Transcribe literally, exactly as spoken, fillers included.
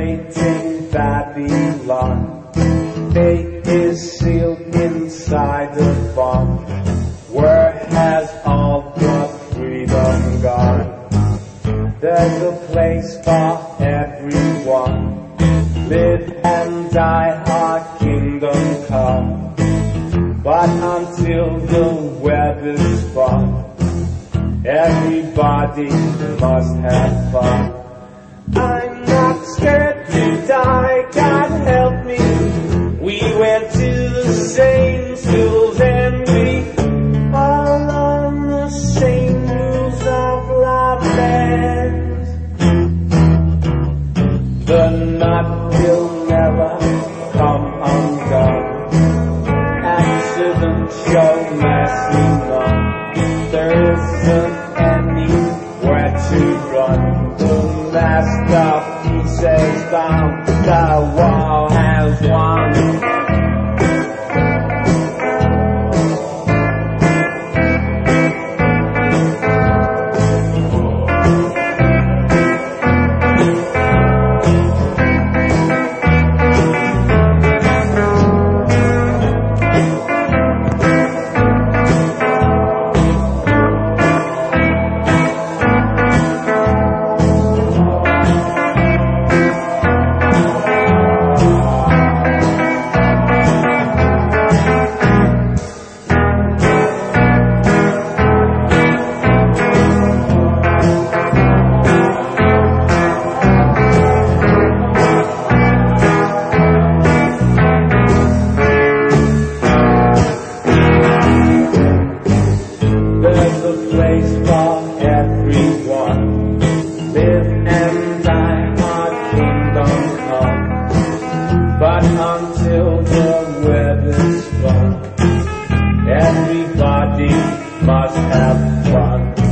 awaiting Babylon. Fate is sealed inside the bomb. Where has all the freedom gone? There's a place for everyone. Live and die, our kingdom come. But until the weather's fun, everybody must have fun. I'm not scared to die, God help me. We went to the same schools and we all on the same rules of life band. The knot will never come undone. Accidents show mercy none. There isn't anywhere to run. The masterpiece is down. The wall has won. There's a place for everyone. Live and die, our kingdom come. But until the weather's fun, everybody must have fun.